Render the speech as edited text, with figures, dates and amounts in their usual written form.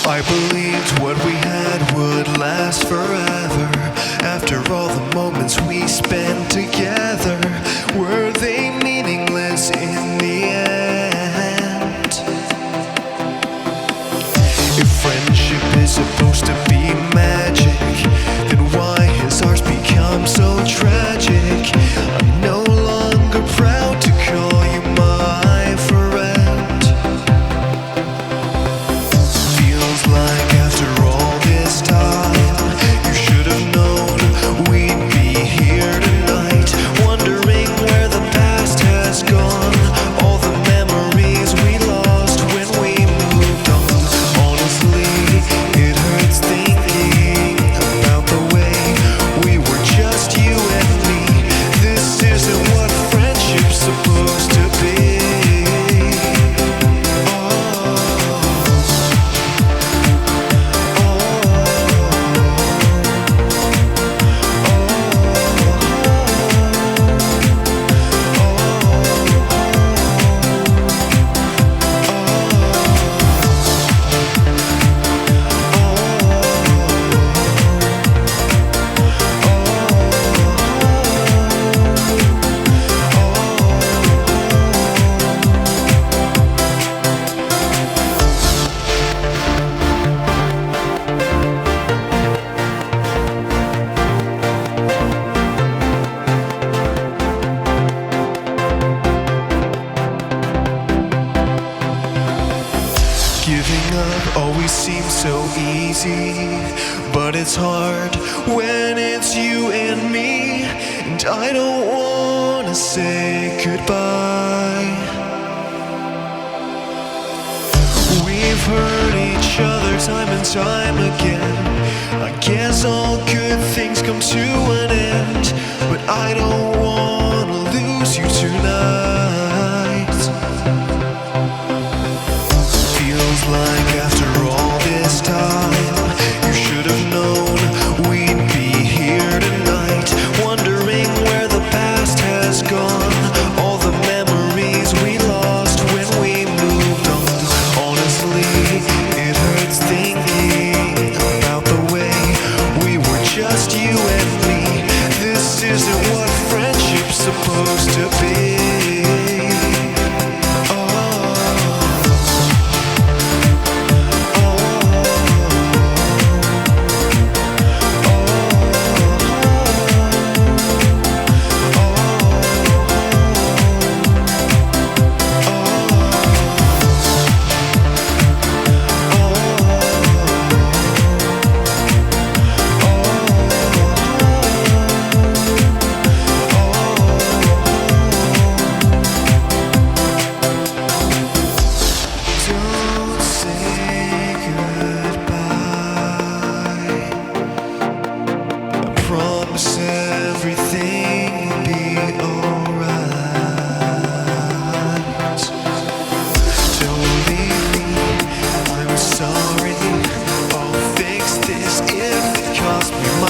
I believed what we had would last forever. After all the moments we spent together, were they meaningless in the end? If friendship is supposed to be magic, then why has ours become so tragic? I'm no longer proud to call you my friend. Feels like after all this time, you should have known we'd be here tonight, wondering where the past has gone, all the memories we lost when we moved on. Honestly, it hurts thinking about the way we were just you and me. This isn't what friendship's supposed to be. Giving up always seems so easy, but it's hard when it's you and me. And I don't wanna say goodbye. We've hurt each other time and time again. I guess all good things come to an end, but I don't wanna lose you tonight. Feels like after all this time, you should have known we'd be here tonight, wondering where the past has gone, all the memories we lost when we moved on. Honestly, it hurts thinking about the way we were just you and me. This isn't what friendship's supposed to be. Don't say goodbye. I promise everything will be alright. Don't leave me, I'm sorry. I'll fix this if it costs me my